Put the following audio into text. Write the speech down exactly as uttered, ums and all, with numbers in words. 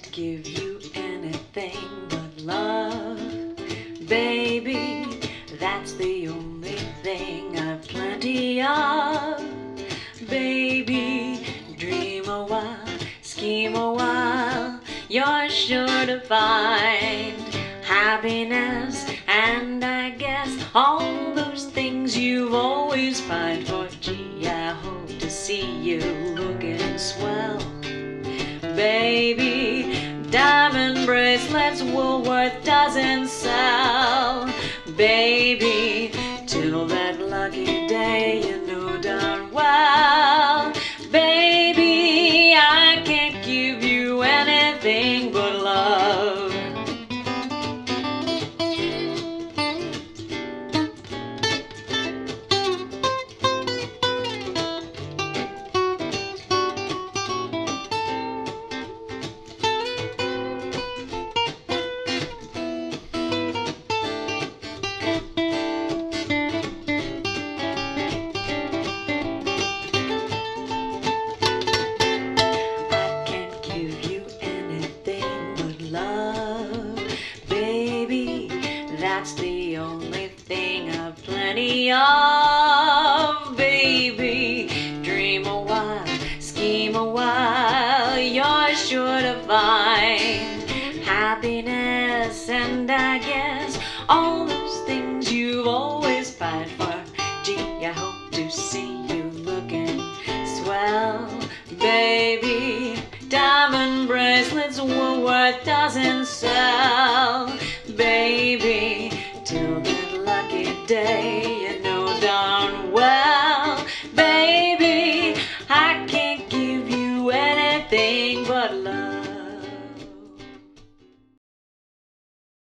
give you anything but love, baby. That's the only thing I've plenty of, baby. Dream a while, scheme a while, you're sure to find happiness, and I guess all those things you've always pined for. Gee, I hope to see you looking swell, baby. Diamond bracelets Woolworth doesn't sell, baby. Till that lucky day, you know darn well, baby, I can't give you anything but love. That's the only thing I've plenty of, baby. Dream a while, scheme a while, you're sure to find happiness, and I guess all those things you've always pined for. Gee, I hope to see you looking swell, baby. Diamond bracelets Woolworth doesn't sell, baby. Till that lucky day, you know darn well, baby, I can't give you anything but love.